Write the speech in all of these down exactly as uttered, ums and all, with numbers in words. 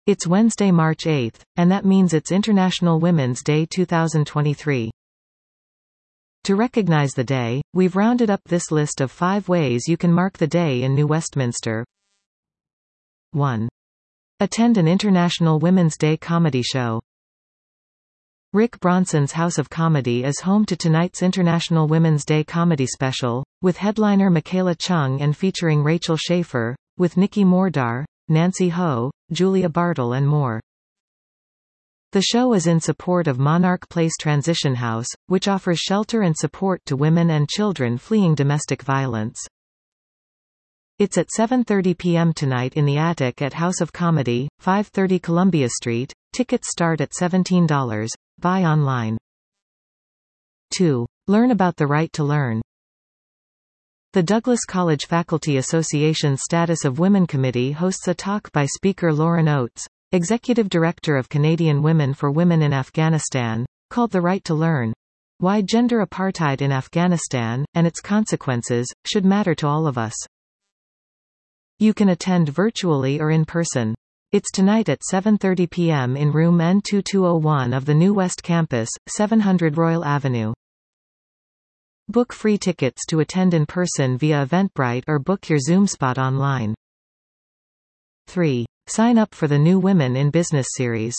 It's Wednesday, March eighth, and that means it's International Women's Day two thousand twenty-three. To recognize the day, we've rounded up this list of five ways you can mark the day in New Westminster. one. Attend an International Women's Day comedy show. Rick Bronson's House of Comedy is home to tonight's International Women's Day comedy special, with headliner Michaela Chung and featuring Rachel Schaefer, with Nikki Mordar, Nancy Ho, Julia Bartle and more. The show is in support of Monarch Place Transition House, which offers shelter and support to women and children fleeing domestic violence. It's at seven thirty p m tonight in the attic at House of Comedy, five thirty Columbia Street. Tickets start at seventeen dollars. Buy online. two. Learn about the right to learn. The Douglas College Faculty Association's Status of Women Committee hosts a talk by speaker Lauren Oates, Executive Director of Canadian Women for Women in Afghanistan, called The Right to Learn: Why Gender Apartheid in Afghanistan, and Its Consequences, Should Matter to All of Us. You can attend virtually or in person. It's tonight at seven thirty p m in room N two two oh one of the New West Campus, seven hundred Royal Avenue. Book free tickets to attend in person via Eventbrite or book your Zoom spot online. three. Sign up for the New Women in Business series.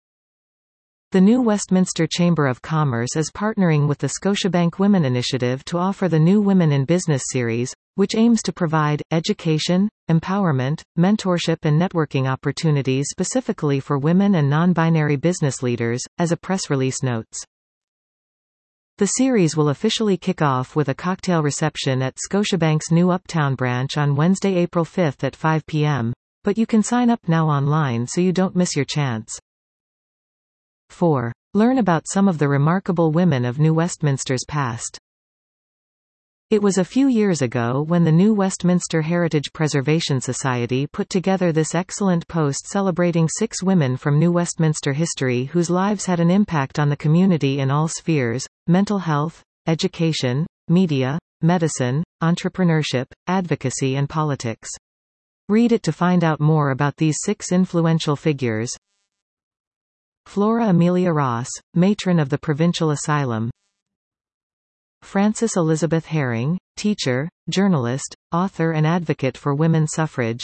The New Westminster Chamber of Commerce is partnering with the Scotiabank Women Initiative to offer the New Women in Business series, which aims to provide education, empowerment, mentorship and networking opportunities specifically for women and non-binary business leaders, as a press release notes. The series will officially kick off with a cocktail reception at Scotiabank's new Uptown branch on Wednesday, April fifth at five p m, but you can sign up now online so you don't miss your chance. four. Learn about some of the remarkable women of New Westminster's past. It was a few years ago when the New Westminster Heritage Preservation Society put together this excellent post celebrating six women from New Westminster history whose lives had an impact on the community in all spheres: mental health, education, media, medicine, entrepreneurship, advocacy and politics. Read it to find out more about these six influential figures. Flora Amelia Ross, matron of the Provincial Asylum. Frances Elizabeth Herring, teacher, journalist, author and advocate for women's suffrage.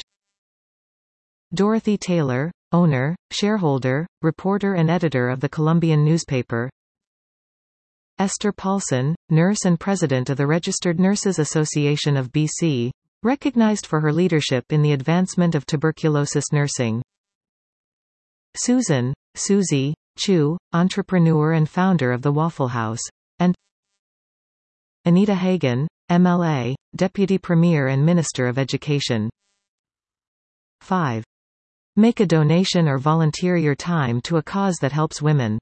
Dorothy Taylor, owner, shareholder, reporter and editor of the Columbian newspaper. Esther Paulson, nurse and president of the Registered Nurses Association of B C, recognized for her leadership in the advancement of tuberculosis nursing. Susan, Susie, Chu, entrepreneur and founder of the Waffle House. And Anita Hagen, M L A, Deputy Premier and Minister of Education. five. Make a donation or volunteer your time to a cause that helps women.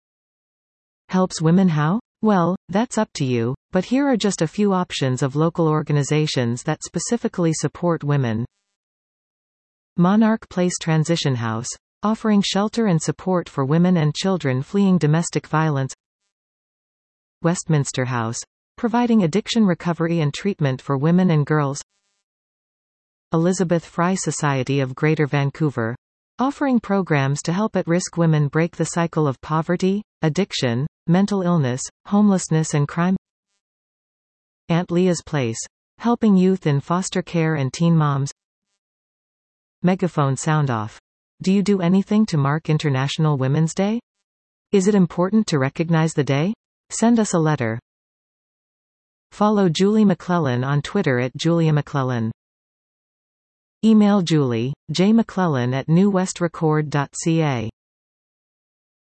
Helps women how? Well, that's up to you, but here are just a few options of local organizations that specifically support women. Monarch Place Transition House, offering shelter and support for women and children fleeing domestic violence. Westminster House, providing addiction recovery and treatment for women and girls. Elizabeth Fry Society of Greater Vancouver, offering programs to help at-risk women break the cycle of poverty, addiction, mental illness, homelessness and crime. Aunt Leah's Place, helping youth in foster care and teen moms. Megaphone Sound Off. Do you do anything to mark International Women's Day? Is it important to recognize the day? Send us a letter. Follow Julie McClellan on Twitter at Julia McClellan. Email Julie, jmcclellan at newwestrecord dot c a.